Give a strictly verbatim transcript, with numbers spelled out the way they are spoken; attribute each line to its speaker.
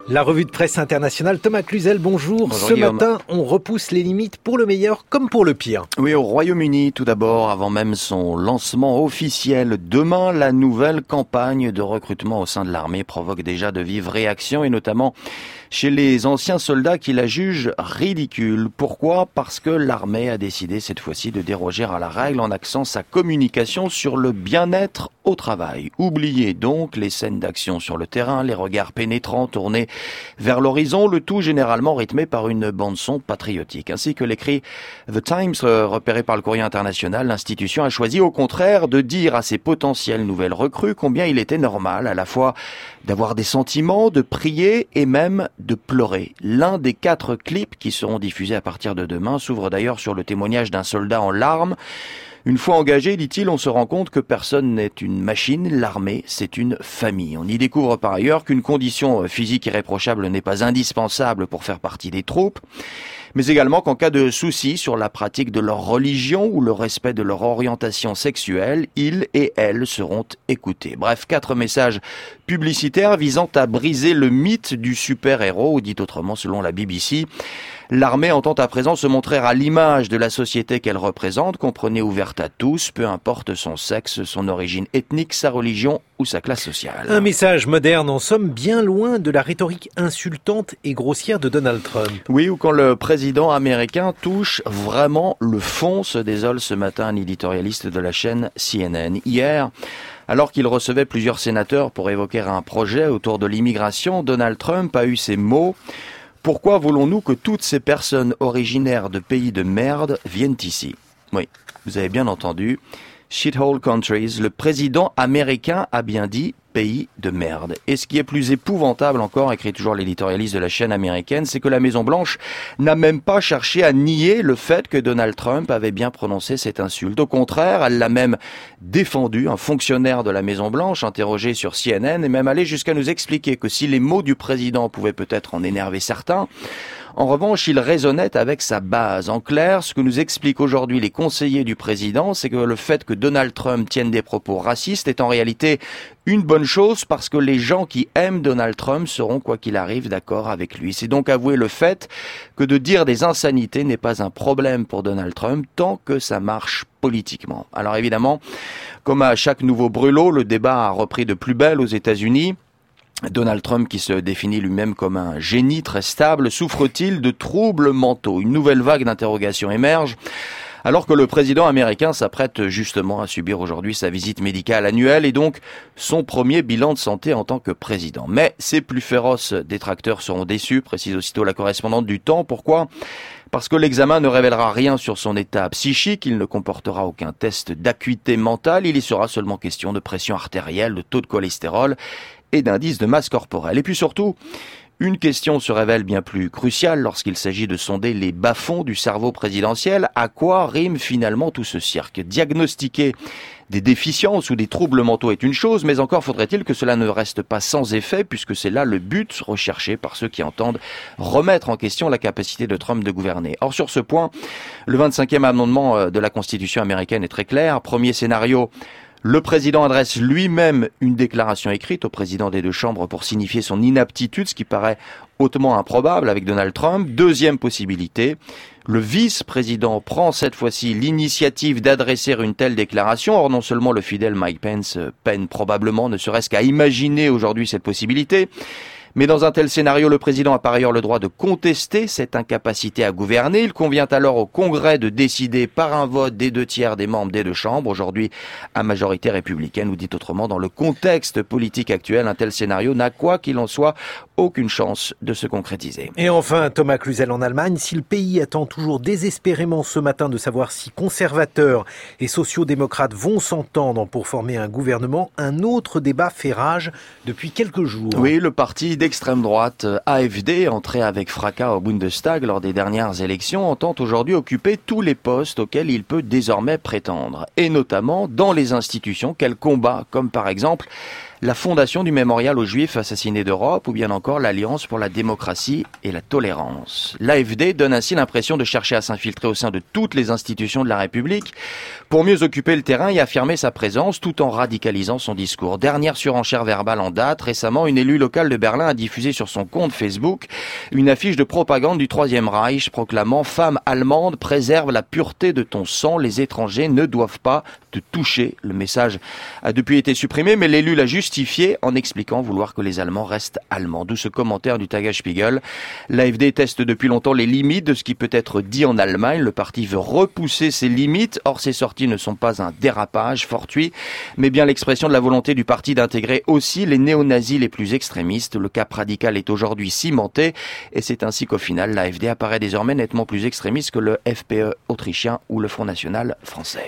Speaker 1: La revue de presse internationale, Thomas Cluzel, bonjour.
Speaker 2: Bonjour
Speaker 1: Ce
Speaker 2: Guillaume.
Speaker 1: matin, on repousse les limites pour le meilleur comme pour le pire.
Speaker 2: Oui, au Royaume-Uni, tout d'abord, avant même son lancement officiel. Demain, la nouvelle campagne de recrutement au sein de l'armée provoque déjà de vives réactions, et notamment chez les anciens soldats qui la jugent ridicule. Pourquoi ? Parce que l'armée a décidé cette fois-ci de déroger à la règle en axant sa communication sur le bien-être au travail. Oubliez donc les scènes d'action sur le terrain, les regards pénétrants tournés vers l'horizon, le tout généralement rythmé par une bande-son patriotique. Ainsi que l'écrit The Times, repéré par le Courrier international, l'institution a choisi au contraire de dire à ses potentielles nouvelles recrues combien il était normal à la fois d'avoir des sentiments, de prier et même de pleurer. L'un des quatre clips qui seront diffusés à partir de demain s'ouvre d'ailleurs sur le témoignage d'un soldat en larmes. Une fois engagé, dit-il, on se rend compte que personne n'est une machine, l'armée, c'est une famille. On y découvre par ailleurs qu'une condition physique irréprochable n'est pas indispensable pour faire partie des troupes, mais également qu'en cas de souci sur la pratique de leur religion ou le respect de leur orientation sexuelle, ils et elles seront écoutés. Bref, quatre messages publicitaires visant à briser le mythe du super-héros, ou dit autrement selon la B B C. L'armée entend à présent se montrer à l'image de la société qu'elle représente, comprenez ouverte à tous, peu importe son sexe, son origine ethnique, sa religion ou sa classe sociale.
Speaker 1: Un message moderne, en somme, bien loin de la rhétorique insultante et grossière de Donald Trump.
Speaker 2: Oui, ou quand le président américain touche vraiment le fond, se désole ce matin un éditorialiste de la chaîne C N N. Hier, alors qu'il recevait plusieurs sénateurs pour évoquer un projet autour de l'immigration, Donald Trump a eu ces mots: « Pourquoi voulons-nous que toutes ces personnes originaires de pays de merde viennent ici ?» Oui, vous avez bien entendu. Shithole countries, le président américain a bien dit pays de merde. Et ce qui est plus épouvantable encore, écrit toujours l'éditorialiste de la chaîne américaine, c'est que la Maison-Blanche n'a même pas cherché à nier le fait que Donald Trump avait bien prononcé cette insulte. Au contraire, elle l'a même défendu. Un fonctionnaire de la Maison-Blanche, interrogé sur C N N, est même allé jusqu'à nous expliquer que si les mots du président pouvaient peut-être en énerver certains, en revanche, il résonnait avec sa base. En clair, ce que nous expliquent aujourd'hui les conseillers du président, c'est que le fait que Donald Trump tienne des propos racistes est en réalité une bonne chose parce que les gens qui aiment Donald Trump seront, quoi qu'il arrive, d'accord avec lui. C'est donc avouer le fait que de dire des insanités n'est pas un problème pour Donald Trump tant que ça marche politiquement. Alors évidemment, comme à chaque nouveau brûlot, le débat a repris de plus belle aux États-Unis. Donald Trump, qui se définit lui-même comme un génie très stable, souffre-t-il de troubles mentaux ? Une nouvelle vague d'interrogations émerge, alors que le président américain s'apprête justement à subir aujourd'hui sa visite médicale annuelle et donc son premier bilan de santé en tant que président. Mais ses plus féroces détracteurs seront déçus, précise aussitôt la correspondante du Temps. Pourquoi ? Parce que l'examen ne révélera rien sur son état psychique, il ne comportera aucun test d'acuité mentale, il y sera seulement question de pression artérielle, de taux de cholestérol et d'indice de masse corporelle. Et puis surtout, une question se révèle bien plus cruciale lorsqu'il s'agit de sonder les bas-fonds du cerveau présidentiel. À quoi rime finalement tout ce cirque ? Diagnostiquer des déficiences ou des troubles mentaux est une chose, mais encore faudrait-il que cela ne reste pas sans effet, puisque c'est là le but recherché par ceux qui entendent remettre en question la capacité de Trump de gouverner. Or, sur ce point, le vingt-cinquième amendement de la Constitution américaine est très clair. Premier scénario: le président adresse lui-même une déclaration écrite au président des deux chambres pour signifier son inaptitude, ce qui paraît hautement improbable avec Donald Trump. Deuxième possibilité, le vice-président prend cette fois-ci l'initiative d'adresser une telle déclaration. Or, non seulement le fidèle Mike Pence peine probablement, ne serait-ce qu'à imaginer aujourd'hui cette possibilité, mais dans un tel scénario, le président a par ailleurs le droit de contester cette incapacité à gouverner. Il convient alors au Congrès de décider par un vote des deux tiers des membres des deux chambres, aujourd'hui à majorité républicaine, ou dit autrement, dans le contexte politique actuel, un tel scénario n'a, quoi qu'il en soit, aucune chance de se concrétiser.
Speaker 1: Et enfin, Thomas Cluzel en Allemagne, si le pays attend toujours désespérément ce matin de savoir si conservateurs et sociaux-démocrates vont s'entendre pour former un gouvernement, un autre débat fait rage depuis quelques jours.
Speaker 2: Oui, le parti d'extrême droite A F D, entré avec fracas au Bundestag lors des dernières élections, entend aujourd'hui occuper tous les postes auxquels il peut désormais prétendre, et notamment dans les institutions qu'elle combat, comme par exemple la fondation du mémorial aux Juifs assassinés d'Europe ou bien encore l'Alliance pour la démocratie et la tolérance. L'A F D donne ainsi l'impression de chercher à s'infiltrer au sein de toutes les institutions de la République pour mieux occuper le terrain et affirmer sa présence tout en radicalisant son discours. Dernière surenchère verbale en date, récemment une élue locale de Berlin a diffusé sur son compte Facebook une affiche de propagande du Troisième Reich proclamant « Femme allemande, préserve la pureté de ton sang, les étrangers ne doivent pas te toucher ». Le message a depuis été supprimé, mais l'élu l'a justifié en expliquant vouloir que les Allemands restent allemands. D'où ce commentaire du Tagesspiegel. L'A F D teste depuis longtemps les limites de ce qui peut être dit en Allemagne. Le parti veut repousser ses limites. Or, ces sorties ne sont pas un dérapage fortuit, mais bien l'expression de la volonté du parti d'intégrer aussi les néo-nazis les plus extrémistes. Le cap radical est aujourd'hui cimenté et c'est ainsi qu'au final, l'A F D apparaît désormais nettement plus extrémiste que le F P E autrichien ou le Front National français.